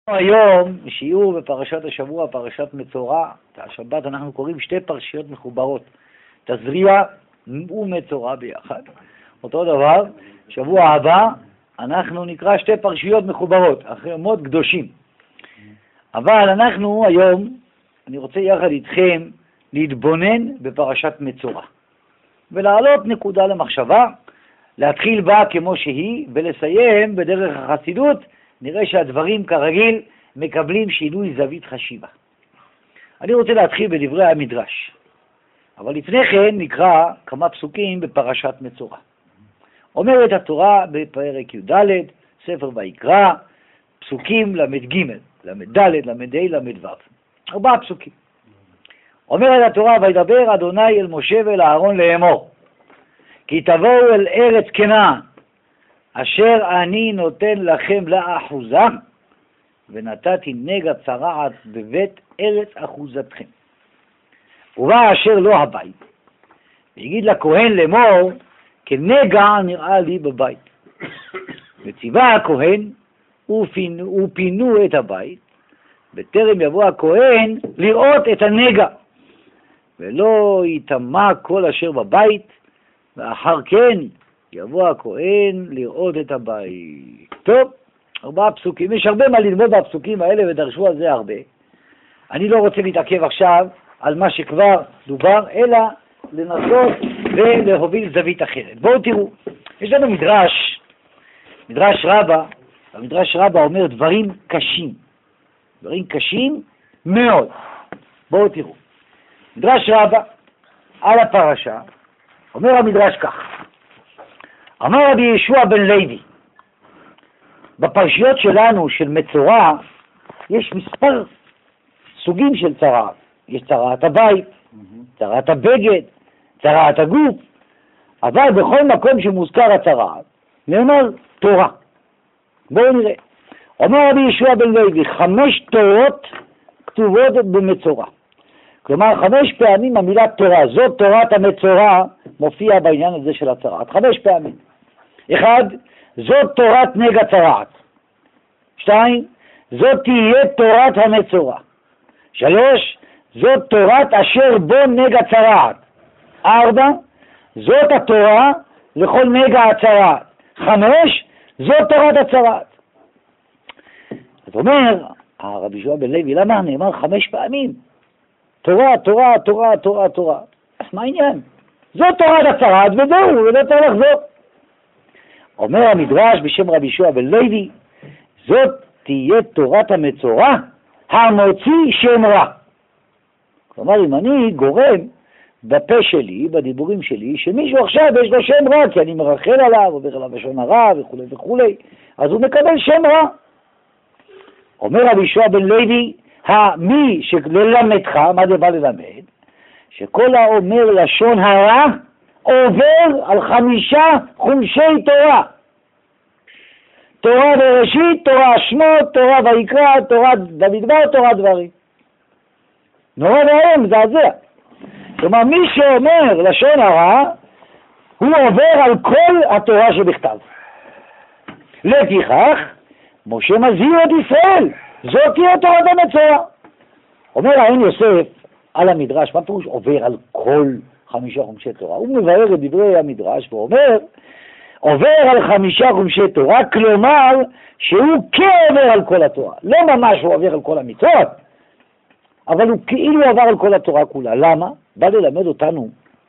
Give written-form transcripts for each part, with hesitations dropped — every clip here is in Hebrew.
היום שיעור בפרשת השבוע, פרשת מצורע. את השבת אנחנו קוראים שתי פרשיות מחוברות, תזריע ומצורע ביחד. אותו דבר, שבוע הבא אנחנו נקרא שתי פרשיות מחוברות, אחרי ימות קדושים. אבל אנחנו היום, אני רוצה יחד איתכם להתבונן בפרשת מצורע, ולהעלות נקודה למחשבה, להתחיל בה כמו שהיא, ולסיים בדרך החסידות. נראה שהדברים כרגיל מקבלים שינוי זווית חשיבה. אני רוצה להתחיל בדברי המדרש, אבל לפני כן נקרא כמה פסוקים בפרשת מצורע. אומרת התורה בפרק י"ד, ספר ויקרא, פסוקים למ"ג, למ"ד, למ"ה, למ"ו. 4 פסוקים. אומרת התורה, וידבר אדוני אל משה ואל אהרון לאמור, כי תבואו אל ארץ כנען, אשר אני נותן לכם לאחוזה, ונתתי נגע צרעת בבית ארץ אחוזתכם. ובא אשר לא הבית, ויגיד לכהן לאמור, כנגע נראה לי בבית. וציווה הכהן, ופינו את הבית, בטרם יבוא הכהן לראות את הנגע, ולא יטמא כל אשר בבית, ואחר כן יבוא הכהן לראות את הבית. טוב, 4 פסוקים. יש הרבה מה ללמוד בפסוקים האלה ודרשו על זה הרבה. אני לא רוצה להתעכב עכשיו על מה שכבר דובר, אלא לנסות ולהוביל זווית אחרת. בואו תראו, יש לנו מדרש רבה, המדרש רבה אומר דברים קשים מאוד. בואו תראו, מדרש רבה על הפרשה, אומר המדרש כך, אמר רבי ישוע בן לוי, בפרשיות שלנו של מצורע יש מספר סוגים של צרעת. יש צרעת הבית, צרעת הבגד, צרעת הגוף, אבל בכל מקום שמוזכר הצרעת נאמר תורה. בואו נראה. אומר רבי ישוע בן לוי, 5 תורות כתובות במצורע. כלומר 5 פעמים המילה תורה, זאת תורת המצורע, מופיע בעניין הזה של הצרעת. 5 פעמים. 1, זאת תורת נגע צרעת. 2, זאת תהיה תורת המצורע. 3, זאת תורת אשר בו נגע צרעת. 4, זאת התורה לכל נגע הצרעת. 5, זאת תורת הצרעת. זאת אומר, הרבי ישוע בן לוי, למה נאמר 5 פעמים? תורה, תורה, תורה, תורה, תורה. אז מה העניין? זאת תורת הצרעת וזהו, ולא צריך לחזור. אומר המדרש בשם רבי ישוע בן לוי, זאת תהיה תורת המצורע המוציא שם רע. כלומר, אם אני גורם בפה שלי, בדיבורים שלי, שמישהו עכשיו יש לו שם רע, כי אני מרחל עליו, עובר עליו לשון הרע וכו' וכו', אז הוא מקבל שם רע. אומר רבי ישוע בן לוי, מי שללמדך, מה זה בא ללמד? שכל האומר לשון הרע עובר על 5 חומשי תורה. תורה בראשית, תורה שמות, תורה ויקרא, תורה במדבר, תורה דברים. נורא ואיום, מזעזע. כלומר, מי שאומר לשון הרע, הוא עובר על כל התורה שבכתב. לפיכך, משה מזהיר את ישראל, זאת תהיה תורת המצורע. אומר העין יוסף על המדרש, מה פירוש עובר על כל 5 חומשי תורה? הוא מבאר את דברי המדרש ואומר, עובר על 5 חומשי תורה, כלומר שהוא כעובר על כל התורה. לא ממש הוא עובר על כל המצוות, אבל הוא כאילו עובר על כל התורה כולה. למה? בא ללמד אותנו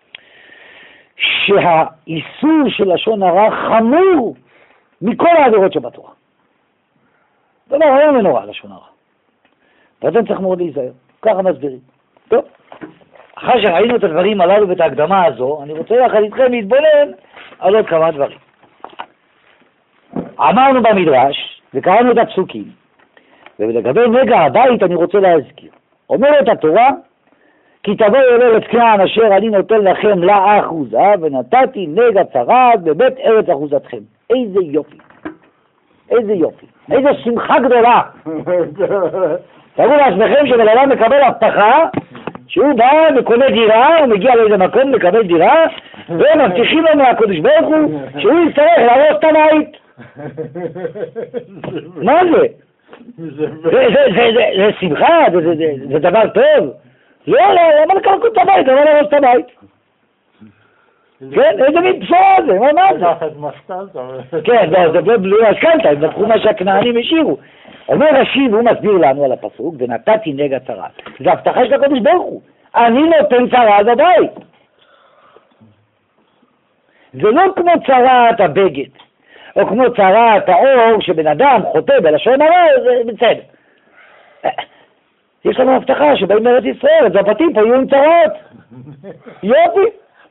שהאיסור של לשון הרע חמור מכל העבירות שבתורה. זה לא היה מנורא לשון הרע. ואתם צריך מאוד להיזהר. ככה מסבירים. טוב. אחרי שראינו את הדברים הללו ואת ההקדמה הזו, אני רוצה יחד איתכם להתבונן על עוד כמה דברים. אמרנו במדרש, וקראנו את הפסוקים, ולגבי נגע הבית אני רוצה להזכיר. אומרת התורה, כי תבואו אל ארץ כנען אשר אני נותן לכם לאחוזה, ונתתי נגע צרעת בבית ארץ אחוזתכם. איזה יופי. איזה יופי. איזה שמחה גדולה. תראו לעצמכם שבן אדם מקבל הבטחה, שהוא בא וקונה דירה, הוא מגיע לאיזה מקום לקבל דירה, ומבטיחים לו מהקדוש ברוך הוא שהוא יצטרך להרוס את הבית. מה זה? זה שמחה? זה דבר טוב? לא, למה לקרקו את הבית? למה להרוס את הבית? כן, איזה מין בשורה זה? מה זה? כן, זה בלי משכנתה, הם לקחו מה שהכנענים השאירו. אומר רש"י, והוא מסביר לנו על הפסוק, ונתתי נגע צרת. זה הבטחה של הקדוש ברוך הוא. אני נותן צרה בבית. זה לא כמו צרת הבגד, או כמו צרת האור שבן אדם חוטא בלשון הרע, זה בסדר. יש לנו הבטחה שבאים לארץ ישראל, אז הבתים פה יהיו עם צרות. יופי.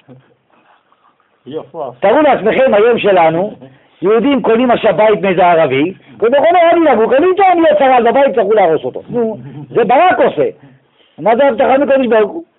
תראו לעצמכם היום שלנו, יהודים קונים עכשיו בית מאיזה ערבי, ובכל הערבי לבוא, קונים טוב יהיה צרה בבית, צריכו להרוס אותו. נו, זה ברק עושה. מה זה הבטחה מקודש ברוך הוא?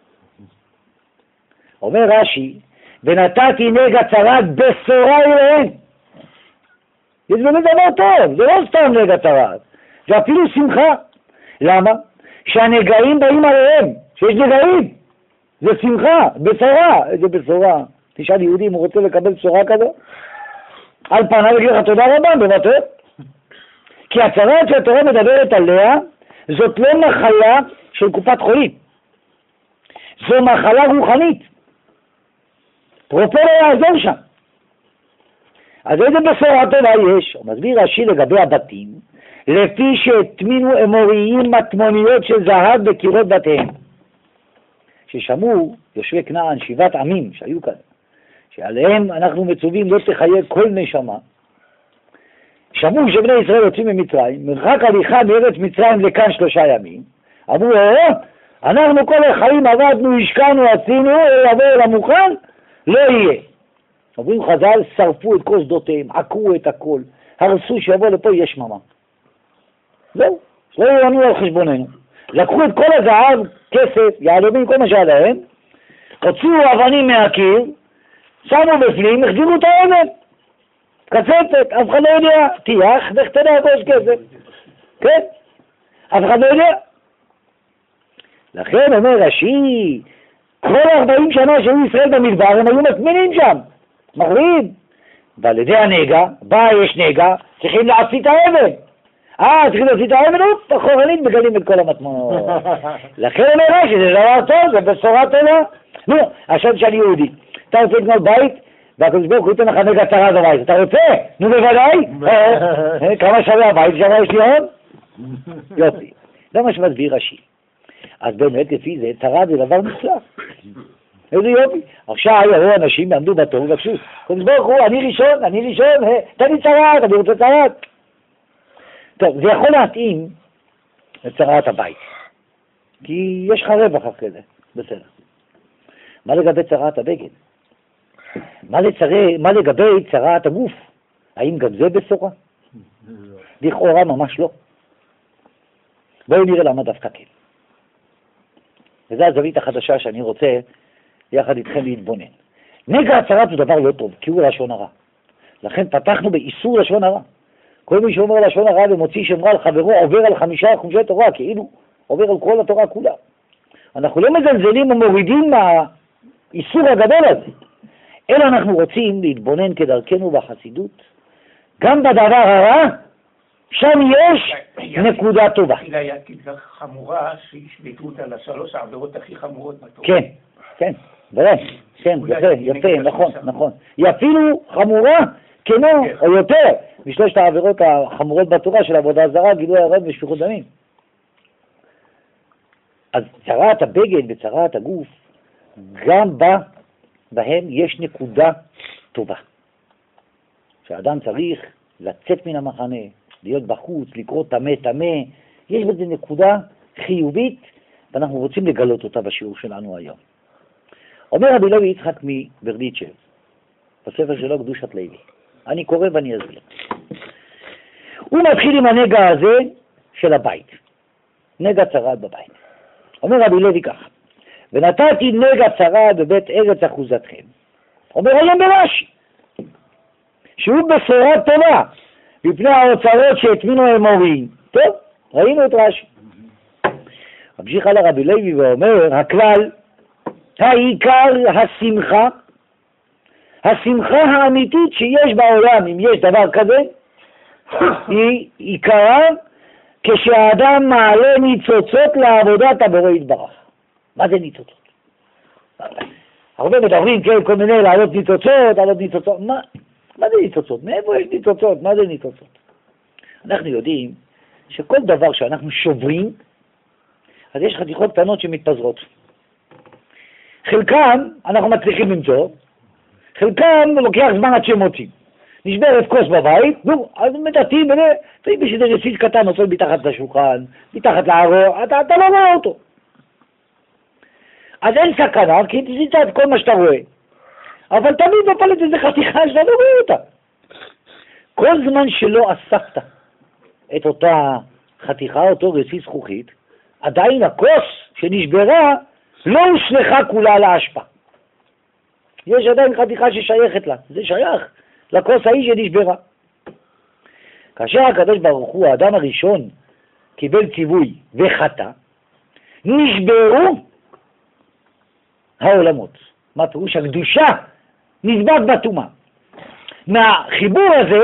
אומר רש"י, ונתתי נגע צרת בשורה אליהם. זה באמת דבר טוב, זה לא סתם נגע צרת, זה אפילו שמחה. למה? שהנגעים באים עליהם, שיש נגעים, זה שמחה, בשורה. איזה בשורה? תשאל יהודי אם הוא רוצה לקבל בשורה כזו? על פניו יגיד לך תודה רבה, בבטא. כי הצרת שהתורה מדברת עליה, זאת לא מחלה של קופת חולים. זו מחלה רוחנית. פרופר יעזור שם. אז איזה בשורה טובה יש? הוא מסביר רש"י לגבי הבתים, לפי שהטמינו אמוריים מטמוניות של זהב בקירות בתיהם. ששמעו יושבי כנען 7 עמים שהיו כאן, שעליהם אנחנו מצווים לא תחיה כל נשמה. שמעו שבני ישראל יוצאים ממצרים, מרחק הליכה מארץ מצרים לכאן 3 ימים, אמרו, אנחנו כל החיים עבדנו, השקענו, עשינו, יבוא אל המוכן, לא יהיה. אומרים חז"ל, שרפו את כל שדותיהם, עקרו את הכל, הרסו שיבוא לפה יש שממה. זהו, שלא יענו על חשבוננו. לקחו את כל הזהב, כסף, יהלומים, כל מה שהיה להם, הוציאו אבנים מהקיר, שמו בפנים, החזירו את האבן. קצפת, אף אחד לא יודע, תיח, ואיך תדע איפה יש כסף. כן? אף אחד לא יודע. לכן אומר רש"י, כל 40 שנה שהיו ישראל במדבר, הם היו מטמינים שם, מחריבים. ועל ידי הנגע, יש נגע, צריכים להוציא את האבן. צריכים להוציא את האבן, אחורנית מגלים את כל המטמונות. לכן אומר רש"י, זה דבר טוב, זה בשורה טובה. נו, עכשיו שאני יהודי, אתה רוצה לקנות בית, והקדוש ברוך הוא ייתן לך נגע צרה בבית, אתה רוצה? נו בוודאי. כמה שווה הבית, שווה יש לי עוד? יופי. זה מה שמסביר רש"י. אז באמת לפי זה, צרה זה דבר נפלא. איזה יופי. עכשיו יבואו אנשים יעמדו בתור ובקשו, קדוש ברוך הוא, אני ראשון, תן לי צרת, אני רוצה צרת. טוב, זה יכול להתאים לצרת הבית, כי יש לך רווח אחרי זה, בסדר. מה לגבי צרת הבגד? מה לגבי צרת הגוף? האם גם זה בשורה? לכאורה ממש לא. בואו נראה למה דווקא כן. וזו הזווית החדשה שאני רוצה יחד איתכם להתבונן. נגע הצרת הוא דבר לא טוב, כי הוא לשון הרע. לכן פתחנו באיסור לשון הרע. כל מי שאומר לשון הרע ומוציא שם רע על חברו עובר על 5 חומשי תורה, כאילו עובר על כל התורה כולה. אנחנו לא מזלזלים ומורידים מהאיסור הגדול הזה, אלא אנחנו רוצים להתבונן כדרכנו בחסידות, גם בדבר הרע, שם יש נקודה טובה. היה כדבר חמורה שהשבטו אותה ל3 העבירות הכי חמורות בתורה. כן, כן, בוודאי, כן, יפה, נכון. היא אפילו חמורה, כמו או יותר, מ3 העבירות החמורות בתורה של עבודה זרה, גילוי עריות ושפיכות דמים. אז צרת הבגד וצרת הגוף, גם בהם יש נקודה טובה. שהאדם צריך לצאת מן המחנה, להיות בחוץ, לקרוא טמא, יש בזה נקודה חיובית, ואנחנו רוצים לגלות אותה בשיעור שלנו היום. אומר רבי לוי יצחק מברדיצ'ב, בספר שלו קדושת לוי. אני קורא ואני אסביר. הוא מתחיל עם הנגע הזה של הבית. נגע צרת בבית. אומר רבי לוי ככה, ונתתי נגע צרת בבית ארץ אחוזתכם. אומר היום ברש"י, שהוא בשורה טובה, מפני האוצרות שהטמינו האמוריים. טוב, ראינו את רש"י. ממשיך הלאה רבי לוי ואומר, הכלל, העיקר השמחה האמיתית שיש בעולם, אם יש דבר כזה, היא עיקרה כשהאדם מעלה ניצוצות לעבודת הבורא יתברך. מה זה ניצוצות? הרבה מדברים, כן, כל מיני לעלות ניצוצות, מה זה ניצוצות? מאיפה יש ניצוצות? מה זה ניצוצות? אנחנו יודעים שכל דבר שאנחנו שוברים, אז יש חתיכות קטנות שמתפזרות. חלקם אנחנו מצליחים למצוא, חלקם לוקח זמן עד שמוצאים. נשברת כוס בבית, אז מדעתים, ואם יש איזה רסיס קטן נופל מתחת לשולחן, מתחת לערו, אתה לא רואה אותו. אז אין סכנה, כי תזיזת את כל מה שאתה רואה. אבל תמיד נופלת איזה חתיכה שאתה לא רואה אותה. כל זמן שלא אספת את אותה חתיכה, אותו רסיס זכוכית, עדיין הכוס שנשברה לא הושלכה כולה לאשפה. יש עדיין חתיכה ששייכת לה, זה שייך לכוס ההיא שנשברה. כאשר הקדוש ברוך הוא, האדם הראשון, קיבל ציווי וחטא, נשברו העולמות. מה פירוש? הקדושה נזבט בטומאה. מהחיבור הזה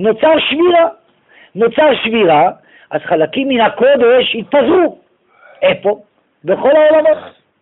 נוצר שבירה, אז חלקים מן הקודש התפזרו. איפה? בכל העולמות.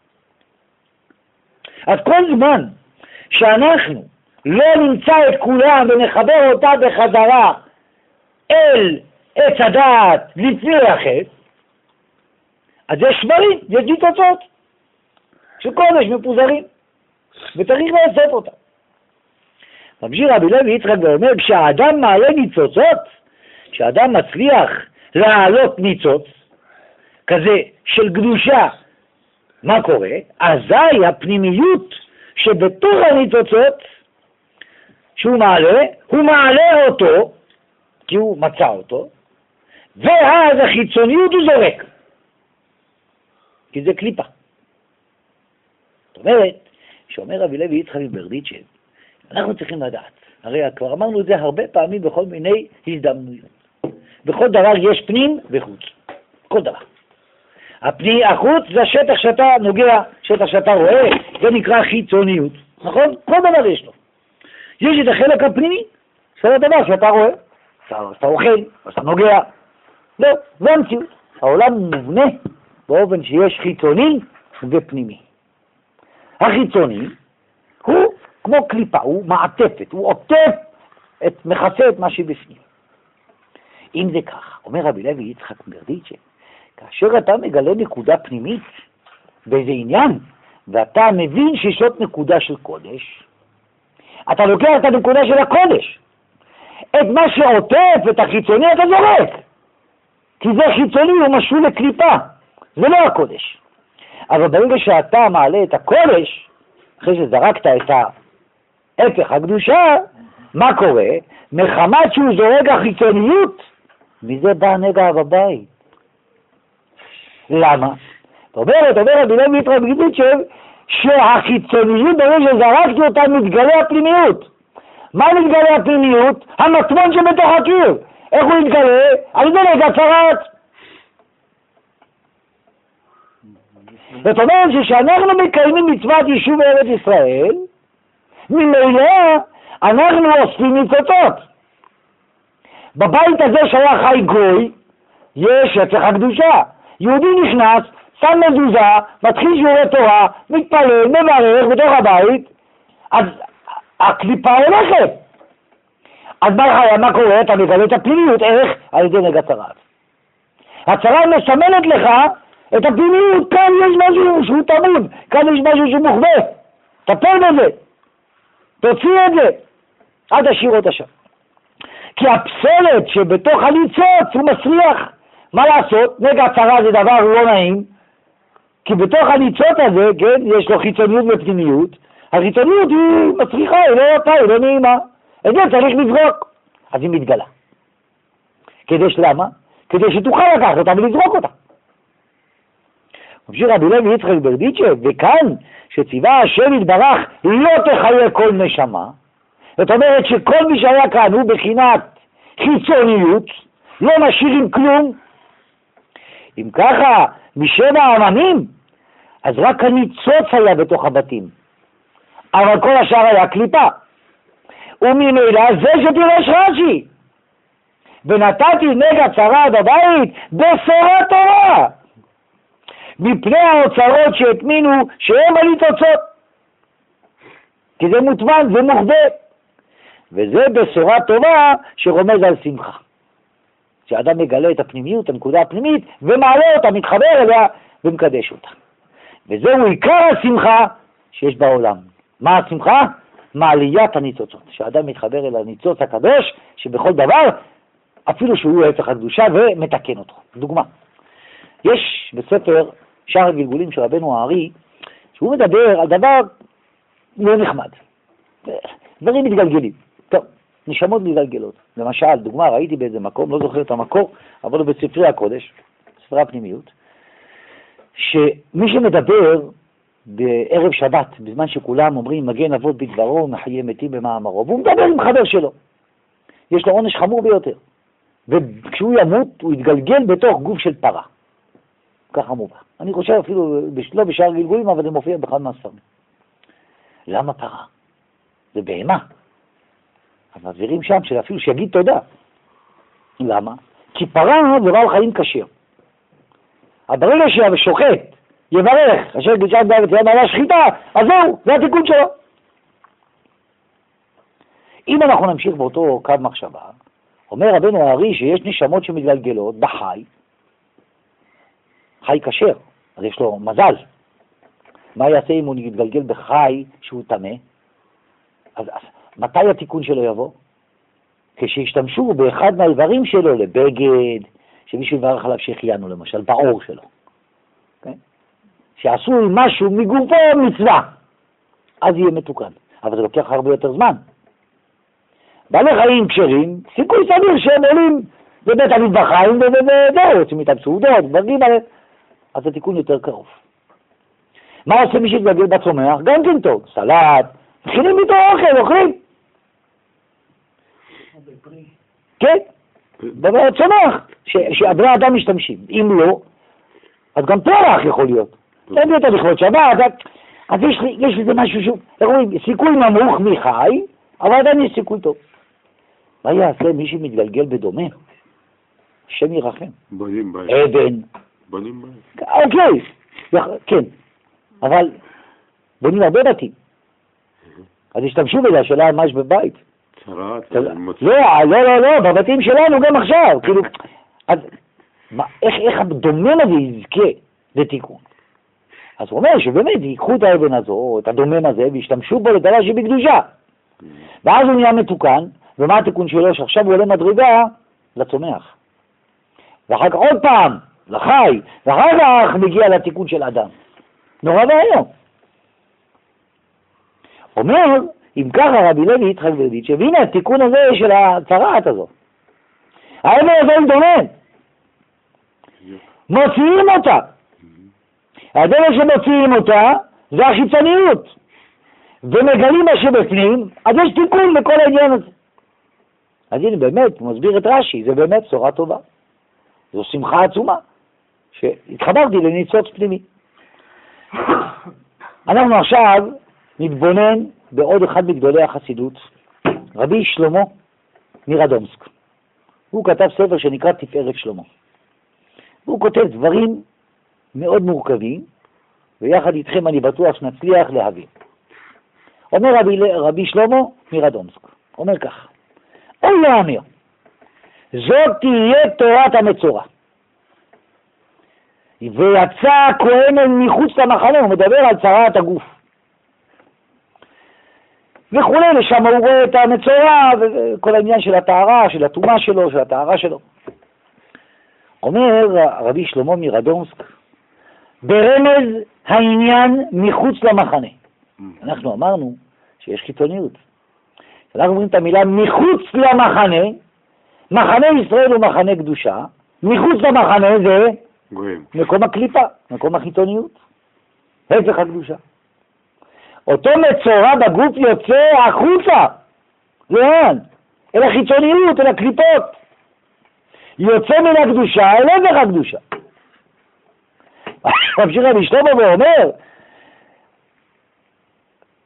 אז כל זמן שאנחנו לא נמצא את כולם ונחבר אותה בחזרה אל עץ הדעת לפני החטא, אז יש שברים, יש ניצוצות שקודש מפוזרים, וצריך לאסוף אותה. ממשיך רבי לוי יצחק ואומר, כשהאדם מעלה ניצוצות, כשהאדם מצליח להעלות ניצוץ כזה של קדושה, מה קורה? אזי הפנימיות שבתוך הניצוצות שהוא מעלה, הוא מעלה אותו, כי הוא מצא אותו, ואז החיצוניות הוא זורק, כי זה קליפה. זאת אומרת, שאומר רבי לוי יצחק מברדיצ'ב, אנחנו צריכים לדעת, הרי כבר אמרנו את זה הרבה פעמים בכל מיני הזדמנויות. בכל דבר יש פנים וחוץ, כל דבר. החוץ זה השטח שאתה נוגע, שטח שאתה רואה, זה נקרא חיצוניות, נכון? כל דבר יש לו. יש את החלק הפנימי, זה הדבר שאתה רואה, אתה אוכל, אתה נוגע. לא, זה המציאות. העולם מובנה באופן שיש חיצוני ופנימי. החיצוני הוא כמו קליפה, הוא מעטפת, הוא עוטף, מכסה את מה שבפנים. אם זה כך, אומר רבי לוי יצחק מברדיצ'ב, כאשר אתה מגלה נקודה פנימית באיזה עניין, ואתה מבין שיש עוד נקודה של קודש, אתה לוקח את הנקודה של הקודש. את מה שעוטף, את החיצוני, אתה זורק. כי זה חיצוני, הוא משול לקליפה. זה לא הקודש. אבל ברגע שאתה מעלה את הקודש, אחרי שזרקת את ההפך הקדושה, מה קורה? מחמת שהוא זורק החיצוניות, מזה בא הנגע בבית. למה? אומר רבי לוי יצחק מברדיצ'ב, שהחיצוניות ברגע שזרקתי אותה מתגלה הפנימיות. מה מתגלה הפנימיות? המטמון שבתוך הקיר. איך הוא מתגלה? על ידי נגע צרת. זאת אומרת שכשאנחנו מקיימים מצוות יישוב ארץ ישראל, ממילא אנחנו אוספים ניצוצות. בבית הזה שהיה חי גוי, יש שטח הקדושה. יהודי נכנס, שם מזוזה, מתחיל שיעורי תורה, מתפלל, מברך בתוך הבית, אז הקליפה הולכת. אז מה קורה? אתה מגלה את הפנימיות, איך? על ידי נגע צרת. הצרה מסמלת לך את הפנימיות, כאן יש משהו שהוא תמיד, כאן יש משהו שהוא מוחבא. תטפל בזה, תוציא את זה, עד תשאיר אותה שם. כי הפסולת שבתוך הניצוץ הוא מסריח. מה לעשות? נגע צרה זה דבר לא נעים, כי בתוך הניצוץ הזה, כן, יש לו חיצוניות ופנימיות, החיצוניות היא מסריחה, היא לא יפה, היא לא נעימה. את זה צריך לזרוק. אז היא מתגלה. למה? כדי שתוכל לקחת אותה ולזרוק אותה. ממשיך רבי לוי יצחק מברדיצ'ב, וכאן שציווה השם יתברך לא תחיה כל נשמה, זאת אומרת שכל מי שהיה כאן הוא בחינת חיצוניות, לא משאירים כלום. אם ככה, משבע העממים, אז רק הניצוץ היה בתוך הבתים, אבל כל השאר היה קליפה. וממילא זה שתירש רש"י, ונתתי נגע צרה בבית בשורה טובה, מפני האוצרות שהטמינו שהם הניצוצות, כי זה מוטמן, זה מוחבא, וזה בשורה טובה שרומז על שמחה. שאדם מגלה את הפנימיות, הנקודה הפנימית, ומעלה אותה, מתחבר אליה ומקדש אותה. וזהו עיקר השמחה שיש בעולם. מה השמחה? מעליית הניצוצות. שאדם מתחבר אל הניצוץ הקדוש, שבכל דבר, אפילו שהוא הפך הקדושה, ומתקן אותו. דוגמה. יש בספר שער הגלגולים של רבנו הארי, שהוא מדבר על דבר לא נחמד. דברים מתגלגלים. טוב, נשמות מתגלגלות. למשל, דוגמה, ראיתי באיזה מקום, לא זוכר את המקור, אבל בספרי הקודש, ספרי הפנימיות, שמי שמדבר בערב שבת, בזמן שכולם אומרים מגן אבות בדברו, מחיה מתים במאמרו, והוא מדבר עם חבר שלו. יש לו עונש חמור ביותר. וכשהוא ימות, הוא יתגלגל בתוך גוף של פרה. ככה מובא. אני חושב אפילו, לא בשאר גלגולים, אבל זה מופיע באחד מהספרים. למה פרה? זה בהמה. אבל מבהירים שם שאפילו שיגיד תודה. למה? כי פרה זה בעל חיים כשר. ברגע שהשוחט יברך, אשר קדושת בארץ יד מעלה שחיטה, אז זהו, זה התיקון שלו. אם אנחנו נמשיך באותו קו מחשבה, אומר רבנו הארי שיש נשמות שמתגלגלות בחי, חי כשר, אז יש לו מזל. מה יעשה אם הוא יתגלגל בחי שהוא טמא? אז מתי התיקון שלו יבוא? כשישתמשו באחד מהאיברים שלו לבגד, שמישהו יברך עליו שהחיינו למשל, בעור שלו. Okay? שעשו משהו מגופו מצווה, אז יהיה מתוקן. אבל זה לוקח הרבה יותר זמן. בעלי חיים כשרים, סיכוי סביר שהם עולים בבית המטבחיים וזהו, עושים איתם סעודות, דברים עליהם. אז התיקון יותר קרוב. מה עושה מי שיתגלגל בצומח? גם כן טוב, סלט, מכינים איתו אוכל, אוכלים. כן, בצומח, שהבני אדם משתמשים. אם לא, אז גם פרח יכול להיות. אין לי אותה לכבוד שבת, אז יש לזה משהו שהוא, סיכוי נמוך מחי, אבל עדיין יש סיכוי טוב. מה יעשה מי שמתגלגל בדומה? השם ירחם. בונים בית. אבן. בונים בית. אוקיי, כן. אבל בונים הרבה בתים. אז השתמשו בזה, השאלה מה יש בבית. צרת. לא, בבתים שלנו גם עכשיו. כאילו, אז איך הדומם הזה יזכה לתיקון? אז הוא אומר שבאמת ייקחו את האבן הזו, את הדומם הזה, וישתמשו בו לדבר שבקדושה. ואז הוא נהיה מתוקן, ומה התיקון שלו? שעכשיו הוא עולה מדרגה לצומח. ואחר כך עוד פעם, לחי, ואחר כך מגיע לתיקון של אדם. נורא והיום. אומר, אם ככה רבי לוי יצחק ברדיצ'ב, והנה התיקון הזה של הצרעת הזו. האבן הזה מתדומם. מוציאים אותה. הדרך שמוציאים אותה זה החיצוניות. ומגלים מה שבפנים, אז יש תיקון לכל העניין הזה. אז הנה באמת, הוא מסביר את רש"י, זה באמת בשורה טובה. זו שמחה עצומה, שהתחברתי לניצוץ פנימי. אנחנו עכשיו נתבונן בעוד אחד מגדולי החסידות, רבי שלמה מרדומסק. הוא כתב ספר שנקרא תפארת שלמה. הוא כותב דברים מאוד מורכבים, ויחד איתכם אני בטוח שנצליח להבין. אומר רבי שלמה מרדומסק, אומר כך, אוי לאמר, זאת תהיה תורת המצורע. ויצא הכהן אל מחוץ למחנה, הוא מדבר על צרת הגוף. וכולי, לשם הוא רואה את המצורע, וכל העניין של הטהרה, של הטומאה שלו, של הטהרה שלו. אומר רבי שלמה מרדומסק, ברמז העניין מחוץ למחנה. אנחנו אמרנו שיש חיצוניות. אנחנו אומרים את המילה מחוץ למחנה, מחנה ישראל הוא מחנה קדושה, מחוץ למחנה זה מקום הקליפה, מקום החיצוניות, הפך הקדושה. אותו מצורע בגוף יוצא החוצה, לאן? אל החיצוניות, אל הקליפות. יוצא מן הקדושה אל הפך הקדושה. ממשיך רבי שלמה ואומר,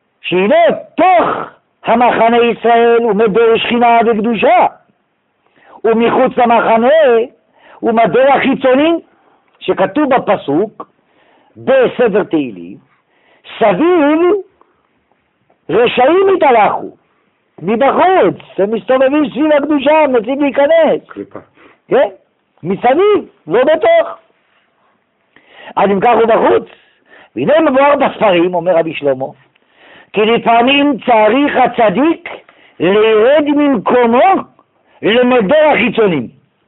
שהנה תוך המחנה ישראל הוא מדור שכינה וקדושה, ומחוץ למחנה הוא מדור החיצוני, שכתוב בפסוק בספר תהילים, סביב רשעים התהלכו, מבחוץ, הם מסתובבים סביב הקדושה, מנסים להיכנס. קליפה. כן? מסביב, לא בתוך. אז אם כך הוא בחוץ. והנה מבואר בספרים, אומר רבי שלמה, כי לפעמים צריך הצדיק לירד ממקומו למדור החיצונים.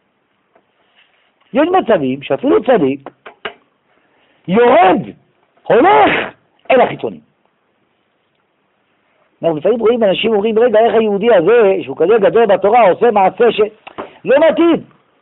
יש מצבים שאפילו צדיק יורד, הולך אל החיצונים. אנחנו לפעמים רואים אנשים אומרים, רגע, איך היהודי הזה, שהוא כזה גדול בתורה, עושה מעשה שלא מתאים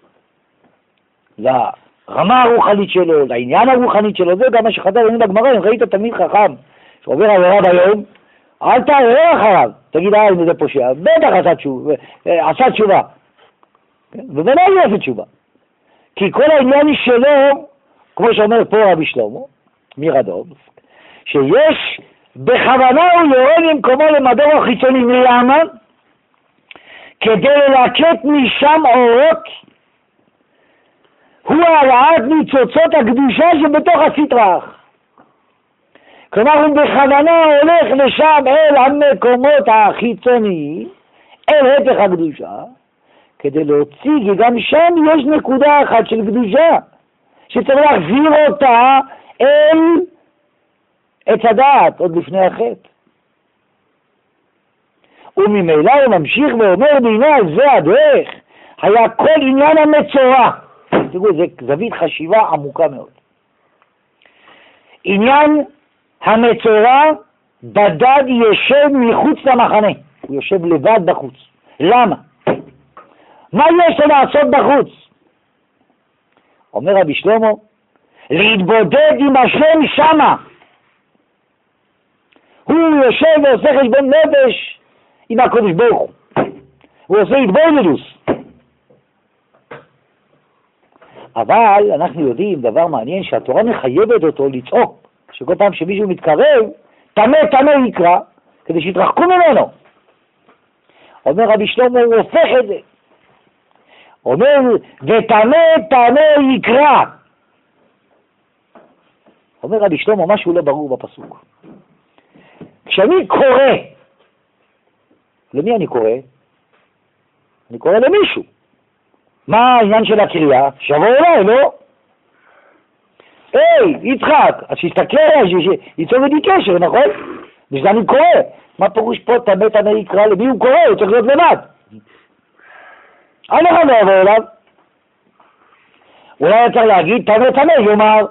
לרמה הרוחנית שלו, לעניין הרוחנית שלו. זה גם מה שחז"ל אומרים בגמרא, אם ראית תלמיד חכם שעובר עבירה ביום, אל תערער אחריו, תגיד, אם זה פושע, בטח עשה תשובה. ובוודאי הוא עושה תשובה. כי כל העניין שלו, כמו שאומר פה רבי שלמה, מרדובסק, שיש בכוונה הוא יורד ממקומו למדור החיצוני. למה? כדי ללקט משם אורות, הוא העלאת ניצוצות הקדושה שבתוך הסטרח. כלומר הוא בכוונה הולך לשם אל המקומות החיצוניים, אל הפך הקדושה, כדי להוציא, כי גם שם יש נקודה אחת של קדושה, שצריך להחזיר אותה אל עץ הדעת, עוד לפני החטא. וממילא הוא ממשיך ואומר, בעיני זה הדרך, היה כל עניין המצורע. תראו, זה זווית חשיבה עמוקה מאוד. עניין המצורע, בדד יושב מחוץ למחנה, הוא יושב לבד בחוץ. למה? מה יש לו לעשות בחוץ? אומר רבי שלמה, להתבודד עם השם שמה. הוא יושב ועושה חשבון נפש עם הקדוש ברוך הוא. הוא עושה התבודדות. אבל אנחנו יודעים דבר מעניין, שהתורה מחייבת אותו לצעוק, שכל פעם שמישהו מתקרב, תמה תמה יקרא, כדי שיתרחקו ממנו. אומר רבי שלמה, הוא הופך את זה. אומר, ותמה תמה יקרא. אומר רבי שלמה, משהו לא ברור בפסוק. כשאני קורא, למי אני קורא? אני קורא למישהו. מה העניין של הקריאה? שבוא אליי, לא? היי, יצחק, אז שיסתכל, ייצור איתי קשר, נכון? בשביל אני קורא. מה פירוש פה תמה תמה יקרא? למי הוא קורא? הוא צריך להיות לבד. אני לא יבוא אליו. אולי צריך להגיד תמה תמה, יאמר.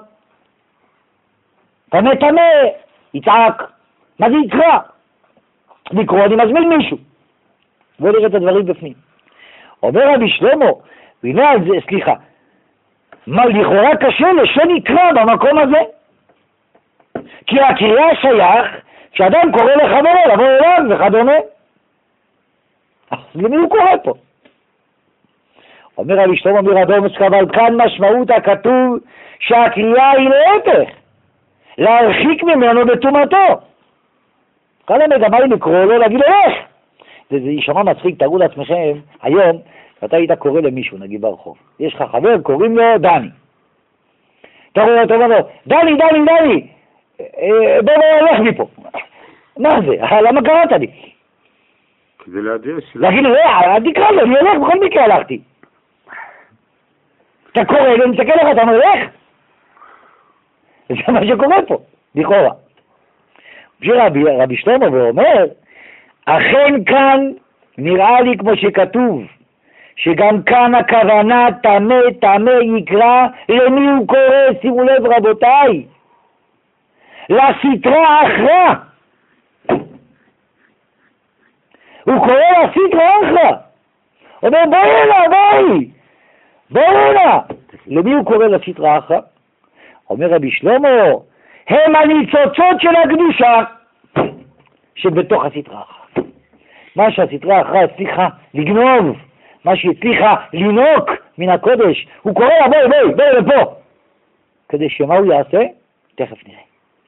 תמה תמה, יצעק. מה זה יקרא? לקרוא, אני מזמין מישהו. בואו נראה את הדברים בפנים. אומר רבי שלמה, והנה על זה, סליחה, מה לכאורה קשה לשון יקרא במקום הזה? כי הקריאה שייך כשאדם קורא לחברו, לבוא אליו וכדומה. אז למי הוא קורא פה? אומר רבי שלמה מרדובסק, אבל כאן משמעות הכתוב שהקריאה היא להפך, להרחיק ממנו בטומאתו. כאן המגמה היא לקרוא לו, להגיד לו איך. זה יישמע מצחיק, תראו לעצמכם, היום, אתה היית קורא למישהו, נגיד ברחוב, יש לך חבר, קוראים לו דני. אתה רואה אותו, אומר לו, דני, דני, דני, בוא הולך מפה. מה זה? למה קראת לי? כדי להדיע שלא. להגיד לו, אל תקרא לו, אני הולך, בכל מקרה הלכתי. אתה קורא לו, אני מסתכל לך, אתה אומר, איך? זה מה שקורה פה, לכאורה. רבי שלמה ואומר, אכן כאן נראה לי כמו שכתוב, שגם כאן הכוונה תמה תמה יקרא, למי הוא קורא? שימו לב רבותיי, לסטרא אחרא. הוא קורא לסטרא אחרא, אומר בואי הנה. למי הוא קורא לסטרא אחרא? אומר רבי שלמה, הם הניצוצות של הקדושה שבתוך הסטרא אחרא. מה שהסטרא אחרא הצליחה לגנוב, מה שהצליחה לינוק מן הקודש, הוא קורא לה בואי לפה. כדי שמה הוא יעשה? תכף נראה.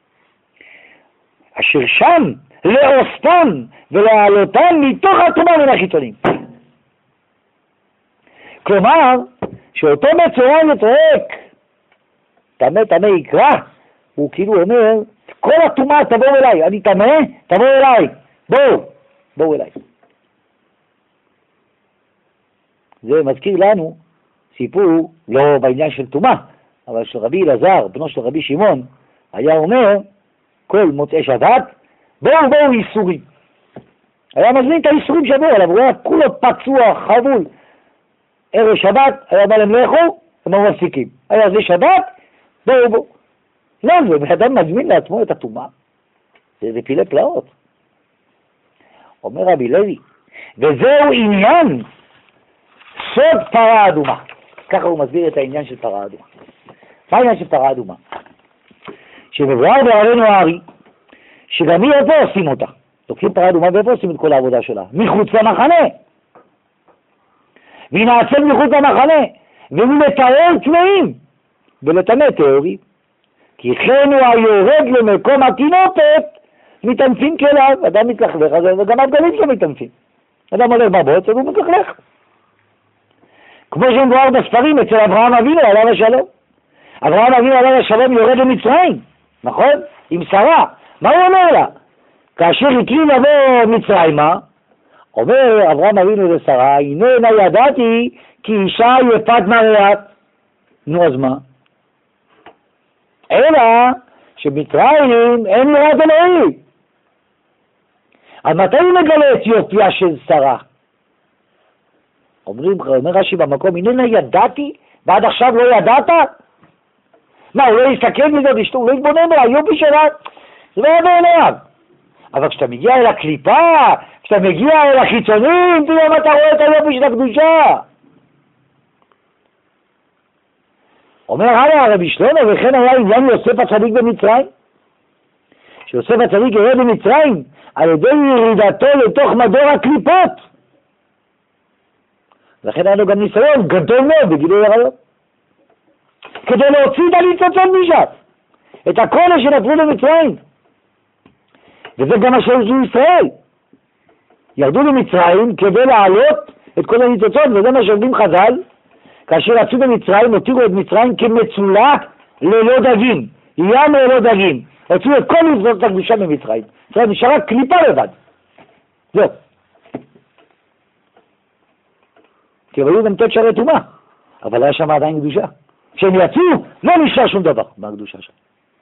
אשר שם לאוספם ולהעלותם מתוך הטומאה מן החיצונים. כלומר, שאותו מצורע יתרק, טמא יקרא, הוא כאילו אומר, כל הטומאה תבואו אליי, אני טמא, תבואו אליי, בואו אליי. זה מזכיר לנו סיפור, לא בעניין של טומאה, אבל של רבי אלעזר, בנו של רבי שמעון, היה אומר, כל מוצאי שבת, בואו איסורים. היה מזמין את האיסורים שבאו עליו, הוא היה כולו פצוע, חבול. ערב שבת, היה בא להם לאכול, הם לא מפסיקים. היה זה שבת, בואו. למה? ואדם מזמין לעצמו את הטומאה. זה פילי פלאות. אומר רבי לוי, וזהו עניין סוד פרה אדומה. ככה הוא מסביר את העניין של פרה אדומה. מה העניין של פרה אדומה? שמבואר ברבנו הארי, שגם היא איפה עושים אותה. לוקחים פרה אדומה ואיפה עושים את כל העבודה שלה? מחוץ למחנה. והיא נעצת מחוץ למחנה, והיא מתאר טמאים, ולטמא טהורים. כי כן הוא היורד למקום התינוקת, מתענפים כליו, אדם מתלכלך, וגם הבגדים שלו מתענפים. אדם הולך בבוץ, הוא מתלכלך. כמו שמבואר בספרים אצל אברהם אבינו עליו השלום. אברהם אבינו עליו השלום יורד למצרים, נכון? עם שרה. מה הוא אומר לה? כאשר הקריא לבוא מצרימה, אומר אברהם אבינו לשרה, הנה ידעתי כי אישה יפת מראת. נו אז מה? אלא שמצרים אין יראת אלוהים. אז מתי הוא מגלה את יופייה של שרה? אומר רש"י במקום, הנה ידעתי ועד עכשיו לא ידעת? מה, הוא לא יסתכל מזה ואשתו, הוא לא יתבונן על היופי שלה? זה לא ידע אליו. אבל כשאתה מגיע אל הקליפה, כשאתה מגיע אל החיצונים, פתאום אתה רואה את היופי של הקדושה. אומר הלאה רבי שלמה, וכן היה עניין יוסף הצדיק במצרים. שיוסף הצדיק ירד במצרים על ידי ירידתו לתוך מדור הקליפות. לכן היה לו גם ניסיון גדול מאוד בגילוי עריות. כדי להוציא את הניצוצות משם, את הקודש שנפלו במצרים. וזה גם מה שעשו ישראל. ירדו למצרים כדי להעלות את כל הניצוצות, וזה מה שאומרים חז"ל, כאשר רצו במצרים, הותירו את מצרים כמצולה ללא דגים, ים ללא דגים. רצו את כל ניצוצות הקדושה במצרים. מצרים נשארה קליפה לבד. זהו. כי הם היו גם תת שערי טומאה, אבל היה שם עדיין קדושה. כשהם יצאו, לא נשאר שום דבר מהקדושה שם.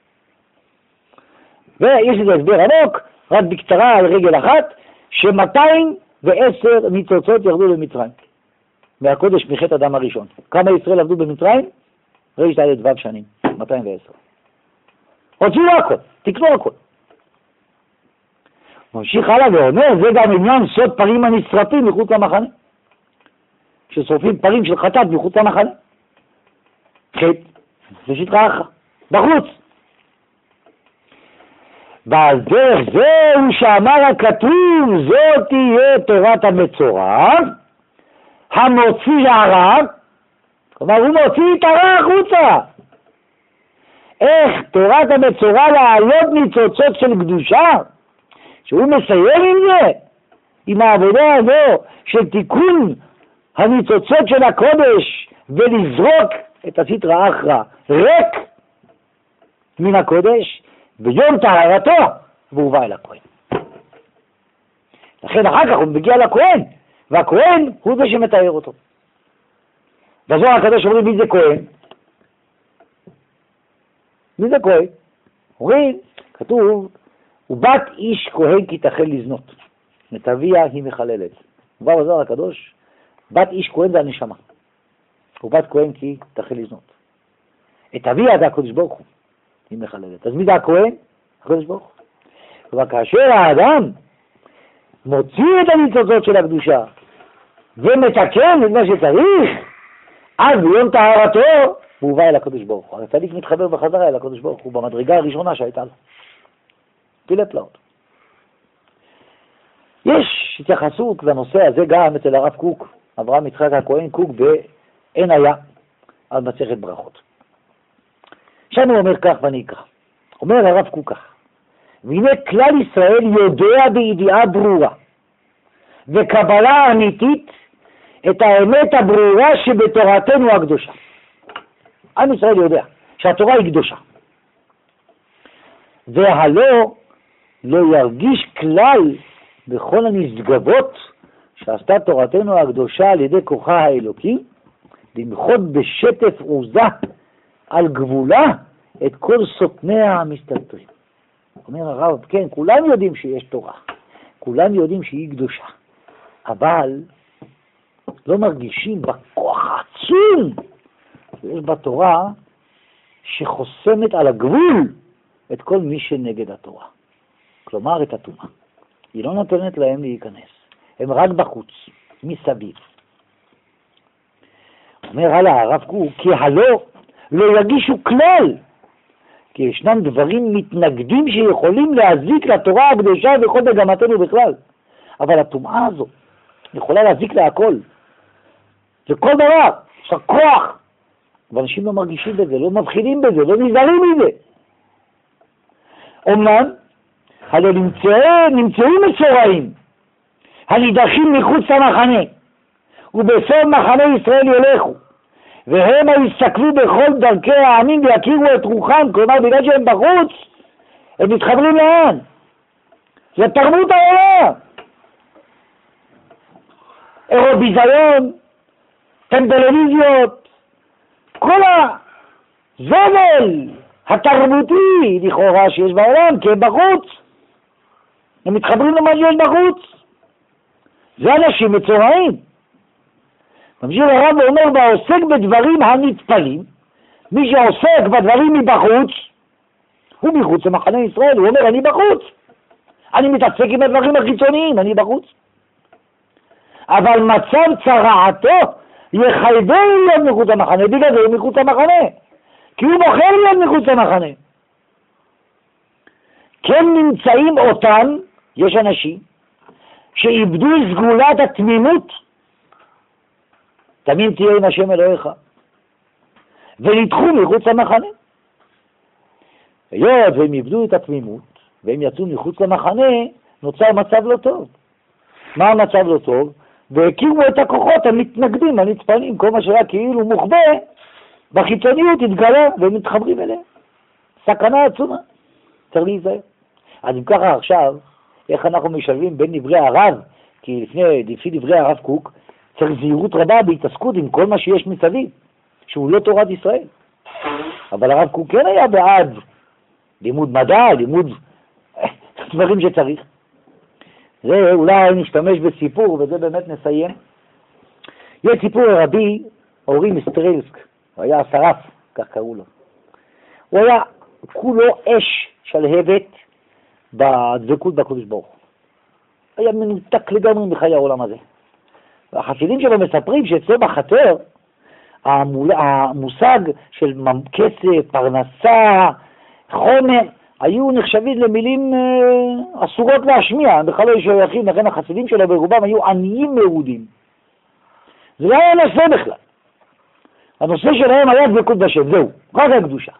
ויש לזה הסבר עמוק, רק בקצרה על רגל אחת, ש210 ניצוצות ירדו למצרים. מהקודש מחטא אדם הראשון. כמה ישראל עבדו במצרים? ראשית עד ו' שנים, 210. הוציאו הכל, תקנו הכל. ממשיך הלאה ואומר, זה גם עניין סוד פרים הנשרפים מחוץ למחנה. כששורפים פרים של חטאת מחוץ למחנה. חטא, זה שטרחה, בחוץ. בדרך זהו שאמר הכתוב, זאת תהיה תורת המצורע, המוציא הרע, כלומר הוא מוציא את הרע החוצה. איך תורת המצורע להעלות ניצוצות של קדושה, שהוא מסיים עם זה, עם העבודה הזו של תיקון הניצוצות של הקודש, ולזרוק את הסטרא אחרא ריק מן הקודש, ביום טהרתו, והוא בא אל הכהן. לכן אחר כך הוא מגיע לכהן, והכהן הוא זה שמתאר אותו. בזוהר הקדוש אומרים, מי זה כהן? מי זה כהן? אומרים, כתוב, ובת איש כהן כי תחל לזנות. נתביה היא מחללת. ובא בזוהר הקדוש, בת איש כהן זה הנשמה. ובת כהן כי תחל לזנות. את אביה זה הקדוש ברוך הוא. היא מחללת. אז מי זה הכהן? הקדוש ברוך הוא. כלומר, כאשר האדם מוציא את הניצוצות של הקדושה ומתקן את מה שצריך, אז ביום טהרתו הוא בא אל הקדוש ברוך הוא. הצדיק מתחבר בחזרה אל הקדוש ברוך הוא במדרגה הראשונה שהייתה לו. פילי פלאות. יש התייחסות לנושא הזה גם אצל הרב קוק, אברהם יצחק הכהן קוק בעין היה, על מסכת ברכות. שם הוא אומר כך ואני אקרא. אומר הרב קוק כך, והנה כלל ישראל יודע בידיעה ברורה וקבלה אמיתית את האמת הברורה שבתורתנו הקדושה. עם ישראל יודע שהתורה היא קדושה. והלא לא ירגיש כלל בכל הנשגבות שעשתה תורתנו הקדושה על ידי כוחה האלוקי, למחות בשטף עוזה על גבולה את כל סותניה המסתתרים. אומר הרב, כן, כולם יודעים שיש תורה, כולם יודעים שהיא קדושה, אבל לא מרגישים בכוח העצום שיש בתורה שחוסמת על הגבול את כל מי שנגד התורה. כלומר, את הטומאה. היא לא נותנת להם להיכנס. הם רק בחוץ, מסביב. אומר הלאה הרב קוק, כי הלא לא ירגישו כלל, כי ישנם דברים מתנגדים שיכולים להזיק לתורה הקדושה וכל מגמתנו בכלל. אבל הטומאה הזו יכולה להזיק להכל. לכל דבר, יש לה כוח. ואנשים לא מרגישים בזה, לא מבחינים בזה, לא נזהרים מזה. אומנם, הלא נמצאו מצורעים, הנידחים מחוץ למחנה, ובסוף מחנה ישראל ילכו, והם יסתכלו בכל דרכי העמים ויכירו את רוחם, כלומר בגלל שהם בחוץ, הם מתחברים לאן? זה תרבות העולם. אירוביזיון, טלוויזיות, כל הזבל התרבותי לכאורה שיש בעולם, כי הם בחוץ. הם מתחברים למה שיש בחוץ. זה אנשים מצורעים. ממשיך הרב ואומר, והעוסק בדברים הנטפלים, מי שעוסק בדברים מבחוץ, הוא מחוץ למחנה ישראל. הוא אומר, אני בחוץ. אני מתעסק עם הדברים החיצוניים, אני בחוץ. אבל מצב צרעתו יחייבו להיות מחוץ למחנה, בגלל זה הוא מחוץ למחנה. כי הוא בוחר להיות מחוץ למחנה. כן נמצאים אותם, יש אנשים, שאיבדו סגולת התמימות, תמים תהיה עם השם אלוהיך, ונדחו מחוץ למחנה. היות והם איבדו את התמימות, והם יצאו מחוץ למחנה, נוצר מצב לא טוב. מה המצב לא טוב? והכירו את הכוחות המתנגדים, הנצפנים, כל מה שהיה כאילו מוחבא, בחיצוניות התגלה והם מתחברים אליהם. סכנה עצומה. צריך להיזהר. אז אם ככה עכשיו, איך אנחנו משלבים בין דברי הרב, כי לפי דברי הרב קוק, צריך זהירות רבה בהתעסקות עם כל מה שיש מסביב, שהוא לא תורת ישראל. אבל הרב קוק כן היה בעד לימוד מדע, לימוד דברים שצריך. זה אולי נשתמש בסיפור, וזה באמת נסיים. יש סיפור רבי אורי מסטרלסק, הוא היה שרף, כך קראו לו. הוא היה כולו אש שלהבת בדבקות בקדוש ברוך הוא. היה מנותק לגמרי מחיי העולם הזה. והחסידים שלו מספרים שאצלו בחצר, המושג של כסף, פרנסה, חומר, היו נחשבים למילים אסורות להשמיע, הם בכלל לא שייכים, לכן החסידים שלו ברובם היו עניים מרודים. זה לא היה נושא בכלל. הנושא שלהם היה דבקות בשם, זהו, רק הקדושה.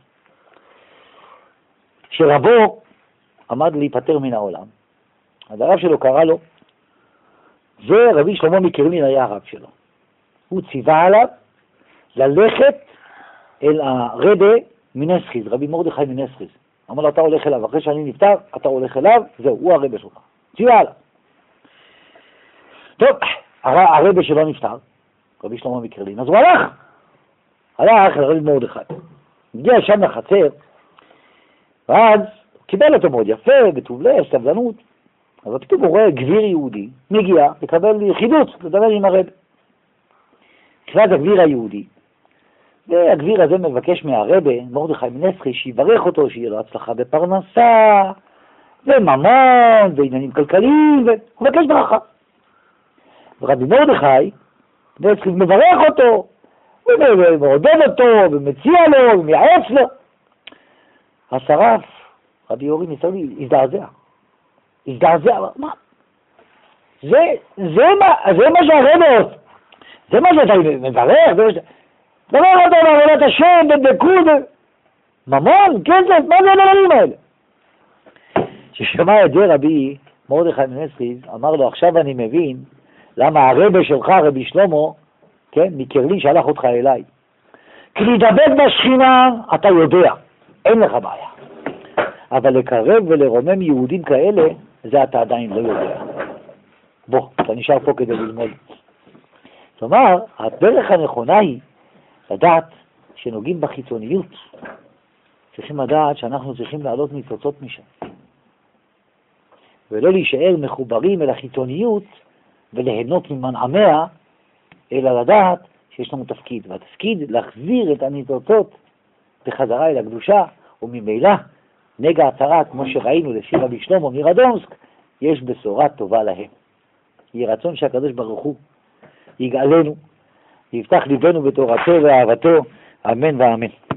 שרבו עמד להיפטר מן העולם, אז הרב שלו קרא לו, ורבי שלמה מקרלין היה הרב שלו. הוא ציווה עליו ללכת אל הרבה מנסחיז, רבי מרדכי מנסחיז. אמר לו, אתה הולך אליו, אחרי שאני נפטר, אתה הולך אליו, זהו, הוא הרבה שלך. ציווה עליו. טוב, הרבה שלו נפטר, רבי שלמה מקרלין, אז הוא הלך לרבי מרדכי. הגיע שם לחצר, ואז קיבל אותו מאוד יפה, בטוב לב, סבלנות. אבל פתאום הוא רואה גביר יהודי, מגיע, לקבל יחידות, לדבר עם הרב. כלל הגביר היהודי, והגביר הזה מבקש מהרבה, מרדכי מנסחיז, שיברך אותו, שיהיה לו הצלחה בפרנסה, וממון, ועניינים כלכליים, והוא מבקש ברכה. ורבי מרדכי מנסחיז מברך אותו, ומעודד אותו, ומציע לו, ומייעץ לו. השרף, רבי אורי מסתרלסק, הזדעזע, מה? זה מה שהרבה עושה. זה מה שאתה מברך, דבר אותו בעבודת השם, בדבקות, ממון, כסף, מה זה הדברים האלה? ששמע את זה רבי מרדכי מנסחיז, אמר לו, עכשיו אני מבין למה הרבה שלך, רבי שלמה, כן, מקרלין שלח אותך אליי. כי להידבק בשכינה אתה יודע, אין לך בעיה. אבל לקרב ולרומם יהודים כאלה, זה אתה עדיין לא יודע. בוא, אתה נשאר פה כדי ללמוד. כלומר, הדרך הנכונה היא לדעת שנוגעים בחיצוניות. צריכים לדעת שאנחנו צריכים לעלות ניצוצות משם. ולא להישאר מחוברים אל החיצוניות וליהנות ממנעמיה, אלא לדעת שיש לנו תפקיד. והתפקיד להחזיר את הניצוצות בחזרה אל הקדושה, וממילא נגע הצרה, כמו שראינו לפי רבי שלמה מרדונסק, יש בשורה טובה להם. יהי רצון שהקדוש ברוך הוא יגאלנו, יפתח ליבנו בתורתו ואהבתו, אמן ואמן.